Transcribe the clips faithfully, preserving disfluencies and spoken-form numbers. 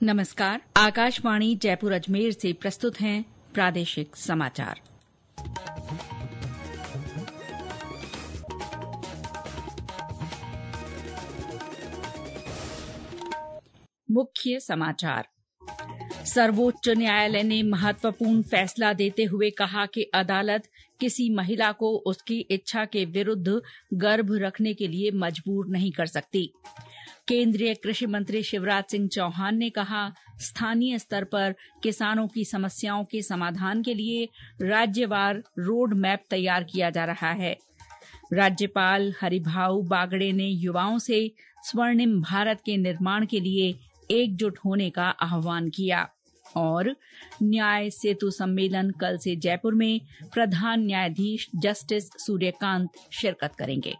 नमस्कार। आकाशवाणी जयपुर अजमेर से प्रस्तुत हैं प्रादेशिक समाचार। मुख्य समाचार। सर्वोच्च न्यायालय ने महत्वपूर्ण फैसला देते हुए कहा कि अदालत किसी महिला को उसकी इच्छा के विरुद्ध गर्भ रखने के लिए मजबूर नहीं कर सकती। केंद्रीय कृषि मंत्री शिवराज सिंह चौहान ने कहा, स्थानीय स्तर पर किसानों की समस्याओं के समाधान के लिए राज्यवार रोड मैप तैयार किया जा रहा है। राज्यपाल हरिभाऊ बागड़े ने युवाओं से स्वर्णिम भारत के निर्माण के लिए एकजुट होने का आह्वान किया। और न्याय सेतु सम्मेलन कल से जयपुर में प्रधान न्यायाधीश जस्टिस सूर्यकांत शिरकत करेंगे।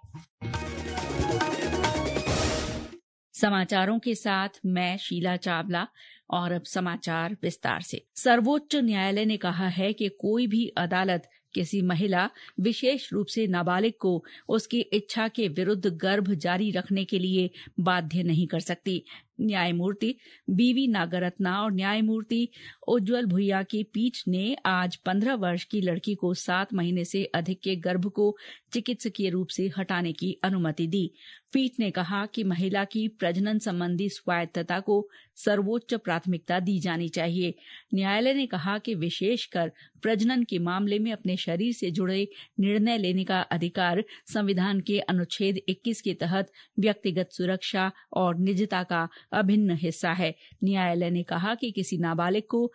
समाचारों के साथ मैं शीला चावला। और अब समाचार विस्तार से। सर्वोच्च न्यायालय ने कहा है कि कोई भी अदालत किसी महिला, विशेष रूप से नाबालिग को उसकी इच्छा के विरुद्ध गर्भ जारी रखने के लिए बाध्य नहीं कर सकती। न्यायमूर्ति बीवी नागरत्ना और न्यायमूर्ति उज्ज्वल भुइया की पीठ ने आज पंद्रह वर्ष की लड़की को सात महीने से अधिक के गर्भ को चिकित्सकीय रूप से हटाने की अनुमति दी। पीठ ने कहा कि महिला की प्रजनन संबंधी स्वायत्तता को सर्वोच्च प्राथमिकता दी जानी चाहिए। न्यायालय ने कहा कि विशेषकर प्रजनन के मामले में अपने शरीर से जुड़े निर्णय लेने का अधिकार संविधान के अनुच्छेद इक्कीस के तहत व्यक्तिगत सुरक्षा और निजता का अभिन्न हिस्सा है। न्यायालय ने कहा कि किसी नाबालिग को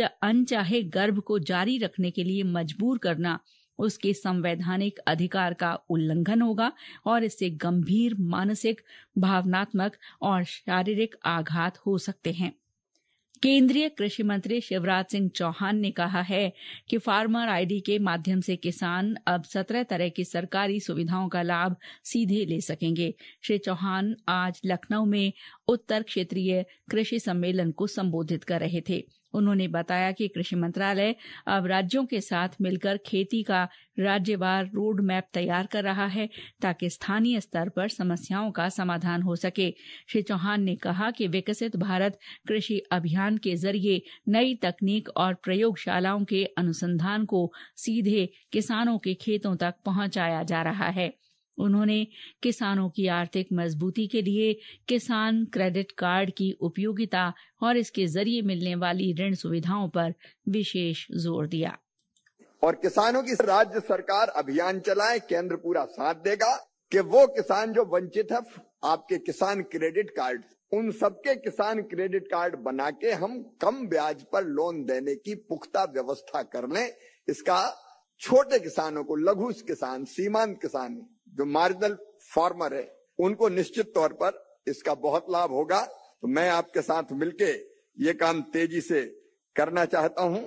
अनचाहे गर्भ को जारी रखने के लिए मजबूर करना उसके संवैधानिक अधिकार का उल्लंघन होगा और इससे गंभीर मानसिक, भावनात्मक और शारीरिक आघात हो सकते हैं। केंद्रीय कृषि मंत्री शिवराज सिंह चौहान ने कहा है कि फार्मर आईडी के माध्यम से किसान अब सत्रह तरह की सरकारी सुविधाओं का लाभ सीधे ले सकेंगे। श्री चौहान आज लखनऊ में उत्तर क्षेत्रीय कृषि सम्मेलन को संबोधित कर रहे थे। उन्होंने बताया कि कृषि मंत्रालय अब राज्यों के साथ मिलकर खेती का राज्यवार रोड मैप तैयार कर रहा है ताकि स्थानीय स्तर पर समस्याओं का समाधान हो सके। श्री चौहान ने कहा कि विकसित भारत कृषि अभियान के जरिए नई तकनीक और प्रयोगशालाओं के अनुसंधान को सीधे किसानों के खेतों तक पहुंचाया जा रहा है। उन्होंने किसानों की आर्थिक मजबूती के लिए किसान क्रेडिट कार्ड की उपयोगिता और इसके जरिए मिलने वाली ऋण सुविधाओं पर विशेष जोर दिया। और किसानों की राज्य सरकार अभियान चलाए, केंद्र पूरा साथ देगा कि वो किसान जो वंचित है, आपके किसान क्रेडिट कार्ड, उन सबके किसान क्रेडिट कार्ड बना के हम कम ब्याज पर लोन देने की पुख्ता व्यवस्था कर लें। इसका छोटे किसानों को, लघु किसान, सीमांत किसान, जो मार्जिनल फार्मर है, उनको निश्चित तौर पर इसका बहुत लाभ होगा। तो मैं आपके साथ मिलके ये काम तेजी से करना चाहता हूं।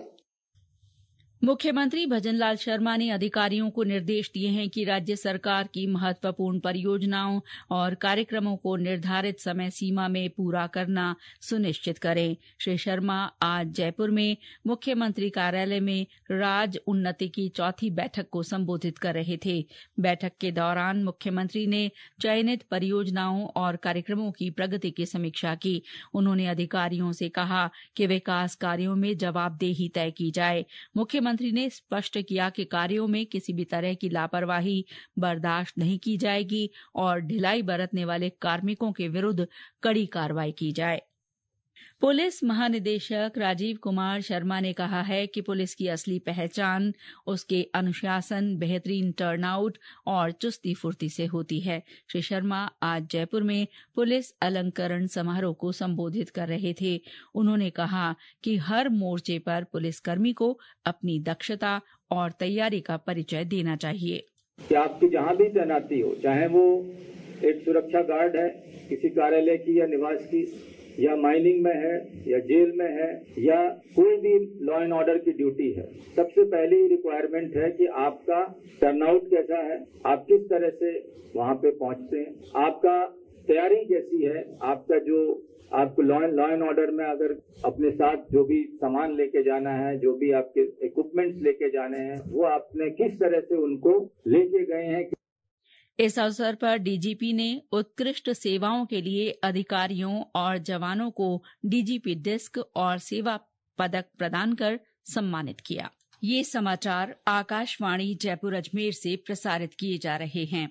मुख्यमंत्री भजनलाल शर्मा ने अधिकारियों को निर्देश दिए हैं कि राज्य सरकार की महत्वपूर्ण परियोजनाओं और कार्यक्रमों को निर्धारित समय सीमा में पूरा करना सुनिश्चित करें। श्री शर्मा आज जयपुर में मुख्यमंत्री कार्यालय में राज उन्नति की चौथी बैठक को संबोधित कर रहे थे। बैठक के दौरान मुख्यमंत्री ने चयनित परियोजनाओं और कार्यक्रमों की प्रगति की समीक्षा की। उन्होंने अधिकारियों से कहा कि विकास कार्यों में जवाबदेही तय की जाए। मुख्यमंत्री मंत्री ने स्पष्ट किया कि कार्यों में किसी भी तरह की लापरवाही बर्दाश्त नहीं की जाएगी और ढिलाई बरतने वाले कार्मिकों के विरुद्ध कड़ी कार्रवाई की जाए। पुलिस महानिदेशक राजीव कुमार शर्मा ने कहा है कि पुलिस की असली पहचान उसके अनुशासन, बेहतरीन टर्नआउट और चुस्ती फुर्ती से होती है। श्री शर्मा आज जयपुर में पुलिस अलंकरण समारोह को संबोधित कर रहे थे। उन्होंने कहा कि हर मोर्चे पर पुलिसकर्मी को अपनी दक्षता और तैयारी का परिचय देना चाहिए। कि आपकी जहां भी तैनाती हो, चाहे वो एक सुरक्षा गार्ड है किसी कार्यालय की या निवास की, या माइनिंग में है, या जेल में है, या कोई भी लॉ एंड ऑर्डर की ड्यूटी है, सबसे पहली रिक्वायरमेंट है कि आपका टर्नआउट कैसा है, आप किस तरह से वहां पे पहुंचते हैं, आपका तैयारी कैसी है, आपका जो आपको लॉ लॉ एंड ऑर्डर में अगर अपने साथ जो भी सामान लेके जाना है, जो भी आपके इक्विपमेंट्स लेके जाने हैं, वो आपने किस तरह से उनको लेके गए हैं। इस अवसर पर डीजीपी ने उत्कृष्ट सेवाओं के लिए अधिकारियों और जवानों को डीजीपी डिस्क और सेवा पदक प्रदान कर सम्मानित किया। ये समाचार आकाशवाणी जयपुर अजमेर से प्रसारित किए जा रहे हैं।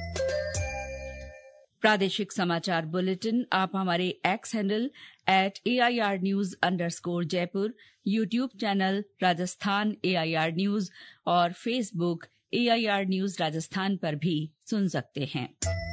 प्रादेशिक समाचार बुलेटिन आप हमारे X handle at A I R news underscore Jaipur, YouTube channel Rajasthan A I R news और Facebook A I R news Rajasthan पर भी सुन सकते हैं।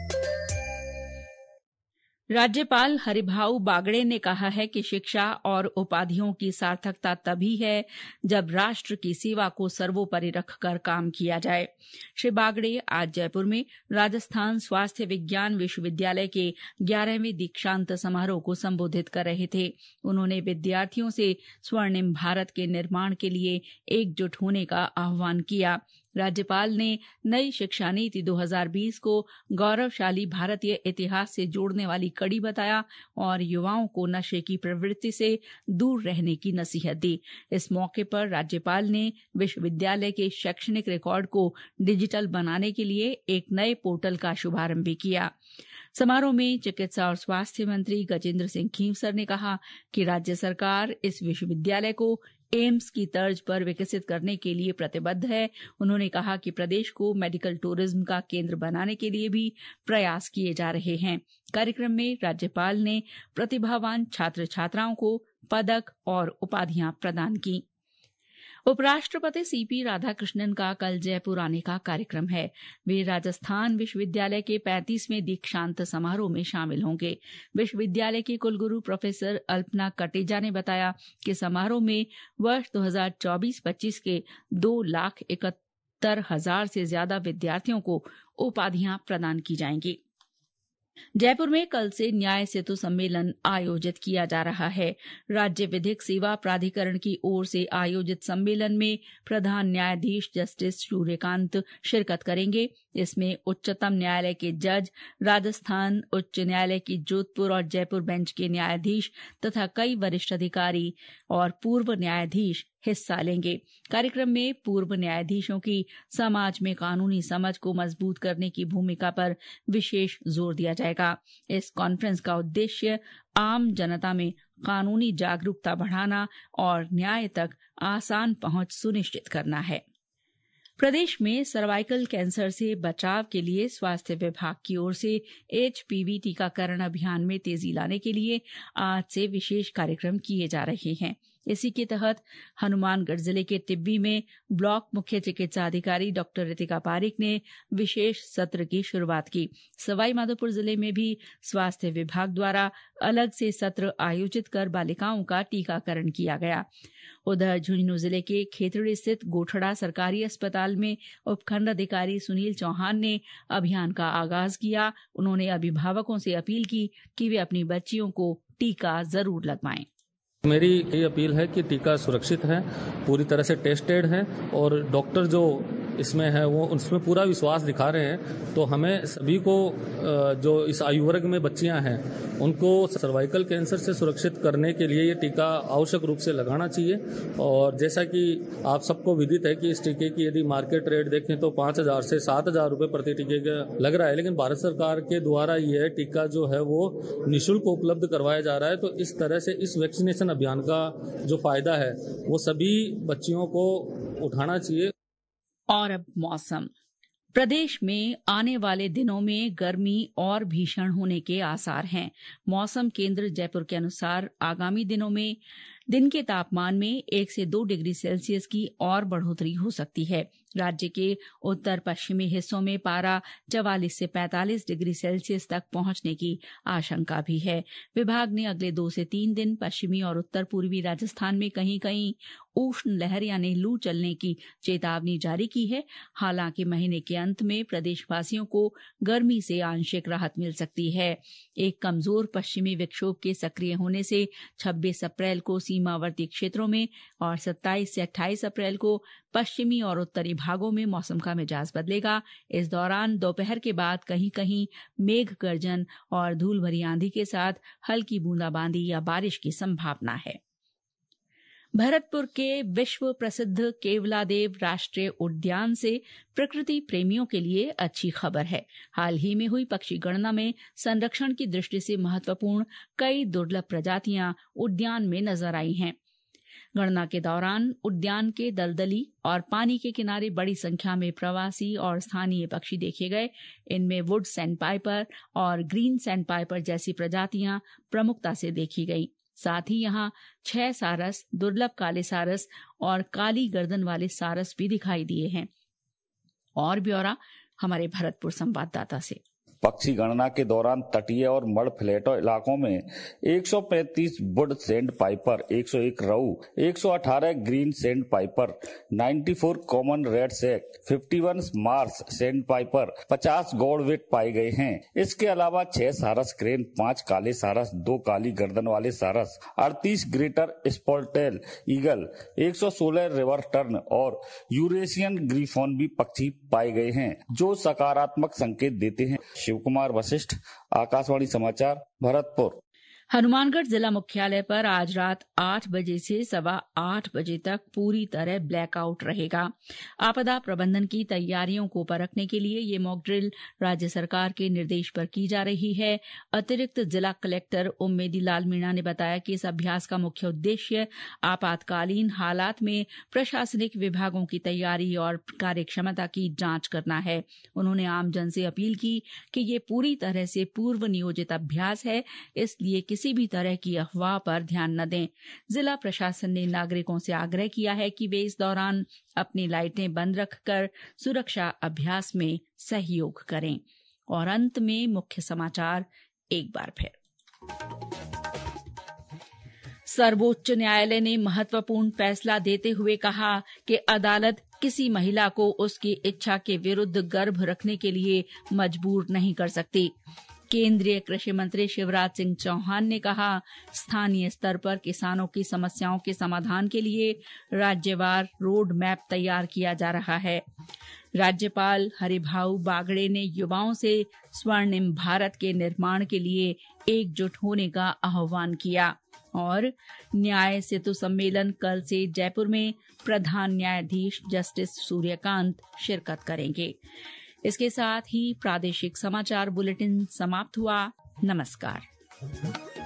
राज्यपाल हरिभाऊ बागड़े ने कहा है कि शिक्षा और उपाधियों की सार्थकता तभी है जब राष्ट्र की सेवा को सर्वोपरि रखकर काम किया जाए। श्री बागड़े आज जयपुर में राजस्थान स्वास्थ्य विज्ञान विश्वविद्यालय के ग्यारहवें दीक्षांत समारोह को संबोधित कर रहे थे। उन्होंने विद्यार्थियों से स्वर्णिम भारत के निर्माण के लिए एकजुट होने का आह्वान किया। राज्यपाल ने नई शिक्षा नीति दो हज़ार बीस को गौरवशाली भारतीय इतिहास से जोड़ने वाली कड़ी बताया और युवाओं को नशे की प्रवृत्ति से दूर रहने की नसीहत दी। इस मौके पर राज्यपाल ने विश्वविद्यालय के शैक्षणिक रिकॉर्ड को डिजिटल बनाने के लिए एक नए पोर्टल का शुभारंभ भी किया। समारोह में चिकित्सा और स्वास्थ्य मंत्री गजेंद्र सिंह खींवसर ने कहा कि राज्य सरकार इस विश्वविद्यालय को एम्स की तर्ज पर विकसित करने के लिए प्रतिबद्ध है। उन्होंने कहा कि प्रदेश को मेडिकल टूरिज्म का केंद्र बनाने के लिए भी प्रयास किए जा रहे हैं। कार्यक्रम में राज्यपाल ने प्रतिभावान छात्र छात्राओं को पदक और उपाधियां प्रदान की। उपराष्ट्रपति सीपी राधाकृष्णन का कल जयपुर आने का कार्यक्रम है। वे राजस्थान विश्वविद्यालय के पैंतीसवें दीक्षांत समारोह में शामिल होंगे। विश्वविद्यालय के कुलगुरु प्रोफेसर अल्पना कटेजा ने बताया कि समारोह में वर्ष दो हज़ार चौबीस पच्चीस के दो लाख इकहत्तर हजार से ज्यादा विद्यार्थियों को उपाधियां प्रदान की जाएंगी। जयपुर में कल से न्याय सेतु सम्मेलन आयोजित किया जा रहा है। राज्य विधिक सेवा प्राधिकरण की ओर से आयोजित सम्मेलन में प्रधान न्यायाधीश जस्टिस सूर्यकांत शिरकत करेंगे। इसमें उच्चतम न्यायालय के जज, राजस्थान उच्च न्यायालय की जोधपुर और जयपुर बेंच के न्यायाधीश तथा कई वरिष्ठ अधिकारी और पूर्व न्यायाधीश हिस्सा लेंगे। कार्यक्रम में पूर्व न्यायाधीशों की समाज में कानूनी समझ को मजबूत करने की भूमिका पर विशेष जोर दिया जाएगा। इस कॉन्फ्रेंस का उद्देश्य आम जनता में कानूनी जागरूकता बढ़ाना और न्याय तक आसान पहुंच सुनिश्चित करना है। प्रदेश में सर्वाइकल कैंसर से बचाव के लिए स्वास्थ्य विभाग की ओर से एचपीवी टीकाकरण अभियान में तेजी लाने के लिए आज से विशेष कार्यक्रम किए जा रहे हैं। इसी के तहत हनुमानगढ़ जिले के टिब्बी में ब्लॉक मुख्य चिकित्सा अधिकारी डॉक्टर रितिका पारिक ने विशेष सत्र की शुरुआत की। सवाई माधोपुर जिले में भी स्वास्थ्य विभाग द्वारा अलग से सत्र आयोजित कर बालिकाओं का टीकाकरण किया गया। उधर झुंझुनू जिले के खेतड़ी स्थित गोठड़ा सरकारी अस्पताल में उपखंड अधिकारी सुनील चौहान ने अभियान का आगाज किया। उन्होंने अभिभावकों से अपील की कि वे अपनी बच्चियों को टीका जरूर लगवाएं। मेरी ये अपील है कि टीका सुरक्षित है, पूरी तरह से टेस्टेड है और डॉक्टर जो इसमें है वो उसमें पूरा विश्वास दिखा रहे हैं। तो हमें सभी को जो इस आयु वर्ग में बच्चियां हैं उनको सर्वाइकल कैंसर से सुरक्षित करने के लिए ये टीका आवश्यक रूप से लगाना चाहिए। और जैसा कि आप सबको विदित है कि इस टीके की यदि मार्केट रेट देखें तो पाँच हजार से सात हजार रुपये प्रति टीके का लग रहा है, लेकिन भारत सरकार के द्वारा यह टीका जो है वो निःशुल्क उपलब्ध करवाया जा रहा है। तो इस तरह से इस वैक्सीनेशन अभियान का जो फायदा है वो सभी बच्चियों को उठाना चाहिए। और अब मौसम। प्रदेश में आने वाले दिनों में गर्मी और भीषण होने के आसार हैं। मौसम केंद्र जयपुर के अनुसार आगामी दिनों में दिन के तापमान में एक से दो डिग्री सेल्सियस की और बढ़ोतरी हो सकती है। राज्य के उत्तर पश्चिमी हिस्सों में पारा चवालीस से पैंतालीस डिग्री सेल्सियस तक पहुंचने की आशंका भी है। विभाग ने अगले दो से तीन दिन पश्चिमी और उत्तर पूर्वी राजस्थान में कहीं कहीं उष्ण लहर यानी लू चलने की चेतावनी जारी की है। हालांकि महीने के अंत में प्रदेशवासियों को गर्मी से आंशिक राहत मिल सकती है। एक कमजोर पश्चिमी विक्षोभ के सक्रिय होने से छब्बीस अप्रैल को सीमावर्ती क्षेत्रों में और सत्ताईस से अट्ठाईस अप्रैल को पश्चिमी और उत्तरी भागों में मौसम का मिजाज बदलेगा। इस दौरान दोपहर के बाद कहीं कहीं मेघ गर्जन और धूल भरी आंधी के साथ हल्की बूंदाबांदी या बारिश की संभावना है। भरतपुर के विश्व प्रसिद्ध केवलादेव राष्ट्रीय उद्यान से प्रकृति प्रेमियों के लिए अच्छी खबर है। हाल ही में हुई पक्षी गणना में संरक्षण की दृष्टि से महत्वपूर्ण कई दुर्लभ प्रजातियां उद्यान में नजर आई हैं। गणना के दौरान उद्यान के दलदली और पानी के किनारे बड़ी संख्या में प्रवासी और स्थानीय पक्षी देखे गए। इनमें वुड सैंडपाइपर और ग्रीन सैंडपाइपर जैसी प्रजातियां प्रमुखता से देखी गई। साथ ही यहाँ छह सारस, दुर्लभ काले सारस और काली गर्दन वाले सारस भी दिखाई दिए हैं। और ब्यौरा हमारे भरतपुर संवाददाता से। पक्षी गणना के दौरान तटीय और मड फ्लैटों इलाकों में एक सौ पैंतीस वुड सैंड पाइपर, एक सौ एक रहू, एक सौ अठारह ग्रीन सैंड पाइपर, चौरानवे कॉमन रेड सैक, इक्यावन मार्स सैंड पाइपर, पचास गौड़विट पाए गए हैं। इसके अलावा छह सारस क्रेन, पांच काले सारस, दो काली गर्दन वाले सारस, अड़तीस ग्रेटर स्पॉटटेल ईगल, एक सौ सोलह रिवर टर्न और यूरेशियन ग्रीफॉन भी पक्षी पाए गए हैं, जो सकारात्मक संकेत देते हैं। शिव कुमार वशिष्ठ, आकाशवाणी समाचार, भरतपुर। हनुमानगढ़ जिला मुख्यालय पर आज रात आठ बजे से सवा आठ बजे तक पूरी तरह ब्लैकआउट रहेगा। आपदा प्रबंधन की तैयारियों को परखने के लिए ये मॉक ड्रिल राज्य सरकार के निर्देश पर की जा रही है। अतिरिक्त जिला कलेक्टर उम्मेदी लाल मीणा ने बताया कि इस अभ्यास का मुख्य उद्देश्य आपातकालीन हालात में प्रशासनिक विभागों की तैयारी और कार्यक्षमता की जांच करना है। उन्होंने आमजन से अपील की कि ये पूरी तरह से पूर्व नियोजित अभ्यास है, इसलिए किसी भी तरह की अफवाह पर ध्यान न दें। जिला प्रशासन ने नागरिकों से आग्रह किया है कि वे इस दौरान अपनी लाइटें बंद रखकर सुरक्षा अभ्यास में सहयोग करें। और अंत में मुख्य समाचार एक बार फिर। सर्वोच्च न्यायालय ने महत्वपूर्ण फैसला देते हुए कहा कि अदालत किसी महिला को उसकी इच्छा के विरुद्ध गर्भ रखने के लिए मजबूर नहीं कर सकती। केंद्रीय कृषि मंत्री शिवराज सिंह चौहान ने कहा, स्थानीय स्तर पर किसानों की समस्याओं के समाधान के लिए राज्यवार रोड मैप तैयार किया जा रहा है। राज्यपाल हरिभाऊ बागड़े ने युवाओं से स्वर्णिम भारत के निर्माण के लिए एकजुट होने का आह्वान किया। और न्याय सेतु सम्मेलन कल से जयपुर में प्रधान न्यायाधीश जस्टिस सूर्यकांत शिरकत करेंगे। इसके साथ ही प्रादेशिक समाचार बुलेटिन समाप्त हुआ। नमस्कार।